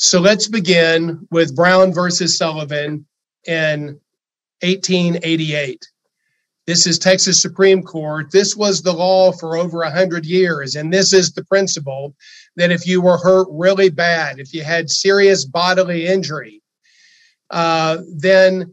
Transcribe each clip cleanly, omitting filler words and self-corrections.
So let's begin with Brown versus Sullivan in 1888. This is Texas Supreme Court. This was the law for over 100 years, and this is the principle that if you were hurt really bad, if you had serious bodily injury, then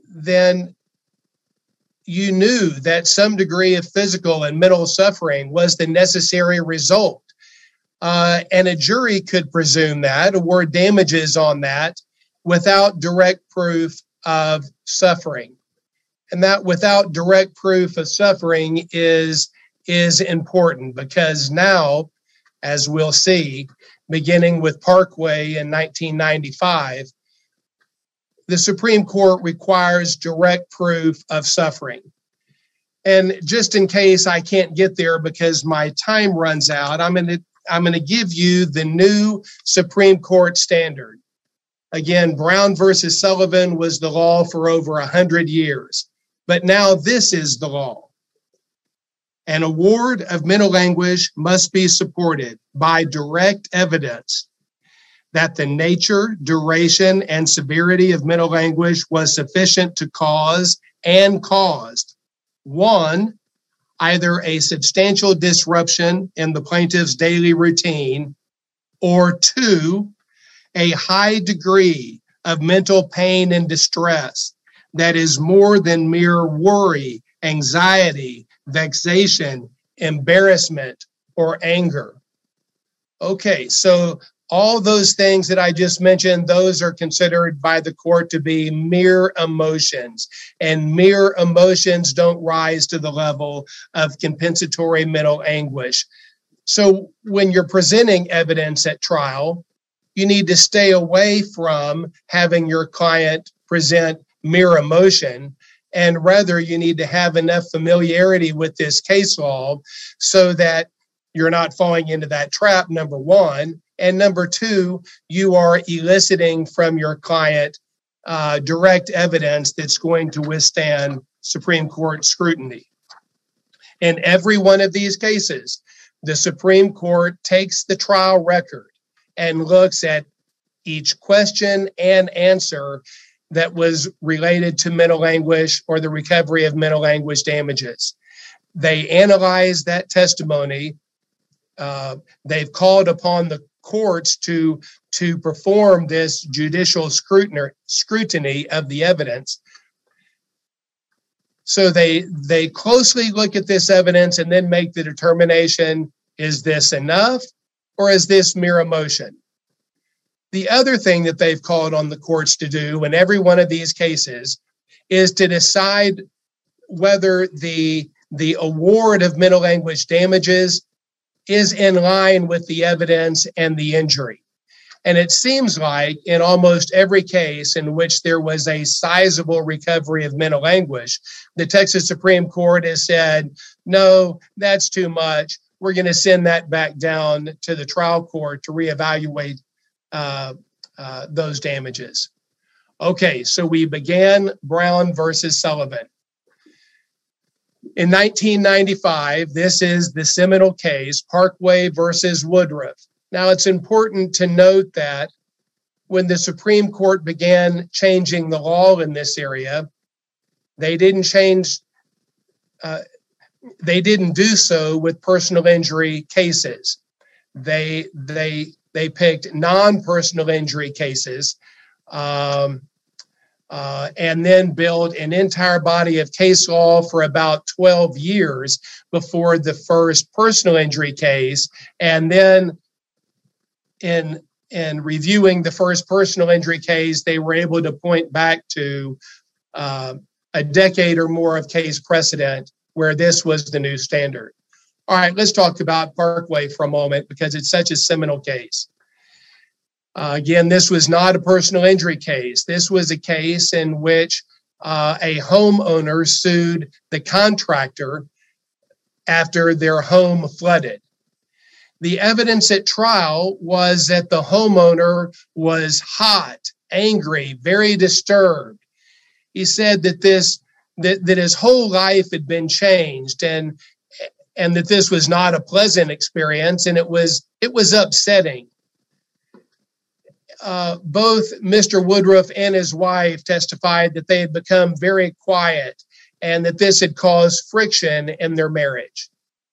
you knew that some degree of physical and mental suffering was the necessary result. And a jury could presume that, award damages on that, without direct proof of suffering. And that without direct proof of suffering is important, because now, as we'll see, beginning with Parkway in 1995, the Supreme Court requires direct proof of suffering. And just in case I can't get there because my time runs out, I'm going to give you the new Supreme Court standard. Again, Brown versus Sullivan was the law for over 100 years. But now this is the law. An award of mental anguish must be supported by direct evidence that the nature, duration, and severity of mental anguish was sufficient to cause and caused, 1, either a substantial disruption in the plaintiff's daily routine, or 2, a high degree of mental pain and distress that is more than mere worry, anxiety, vexation, embarrassment, or anger. Okay, so all those things that I just mentioned, those are considered by the court to be mere emotions, and mere emotions don't rise to the level of compensatory mental anguish. So when you're presenting evidence at trial, you need to stay away from having your client present mere emotion, and rather you need to have enough familiarity with this case law so that you're not falling into that trap, number one. And number two, you are eliciting from your client direct evidence that's going to withstand Supreme Court scrutiny. In every one of these cases, the Supreme Court takes the trial record and looks at each question and answer that was related to mental anguish or the recovery of mental anguish damages. They analyze that testimony. They've called upon the courts to perform this judicial scrutiny of the evidence. So they closely look at this evidence and then make the determination, is this enough or is this mere emotion? The other thing that they've called on the courts to do in every one of these cases is to decide whether the award of mental anguish damages is in line with the evidence and the injury. And it seems like in almost every case in which there was a sizable recovery of mental anguish, the Texas Supreme Court has said, no, that's too much. We're going to send that back down to the trial court to reevaluate those damages. Okay, so we began Brown versus Sullivan. In 1995, this is the seminal case, Parkway versus Woodruff. Now, it's important to note that when the Supreme Court began changing the law in this area, they didn't do so with personal injury cases. They picked non-personal injury cases and then built an entire body of case law for about 12 years before the first personal injury case. And then in reviewing the first personal injury case, they were able to point back to a decade or more of case precedent where this was the new standard. All right, let's talk about Parkway for a moment because it's such a seminal case. Again, this was not a personal injury case. This was a case in which a homeowner sued the contractor after their home flooded. The evidence at trial was that the homeowner was hot, angry, very disturbed. He said that that his whole life had been changed and that this was not a pleasant experience, and it was upsetting. both Mr. Woodruff and his wife testified that they had become very quiet and that this had caused friction in their marriage.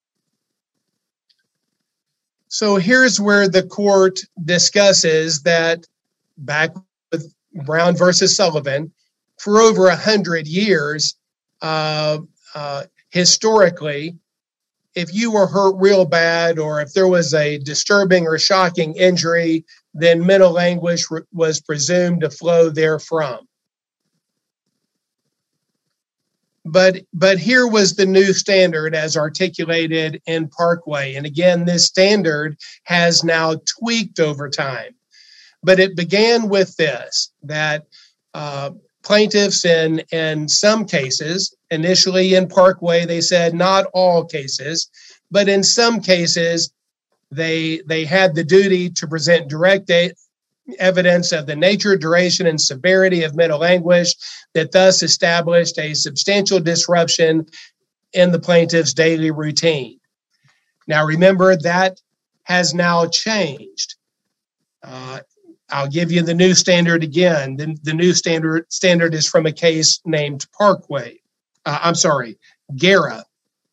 So here's where the court discusses that back with Brown versus Sullivan, for over 100 years, historically, if you were hurt real bad or if there was a disturbing or shocking injury, then mental anguish was presumed to flow therefrom. But here was the new standard as articulated in Parkway. And again, this standard has now tweaked over time. But it began with this, that plaintiffs in some cases, initially in Parkway, they said not all cases, but in some cases, they had the duty to present direct evidence of the nature, duration, and severity of mental anguish that thus established a substantial disruption in the plaintiff's daily routine. Now, remember, that has now changed. I'll give you the new standard again. The new standard is from a case named Guerra.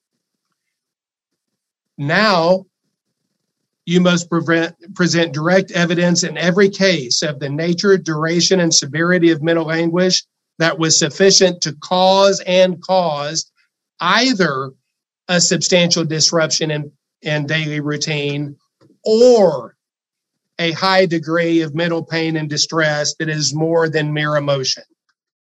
Now, you must present direct evidence in every case of the nature, duration, and severity of mental anguish that was sufficient to cause and caused either a substantial disruption in daily routine or a high degree of mental pain and distress that is more than mere emotion.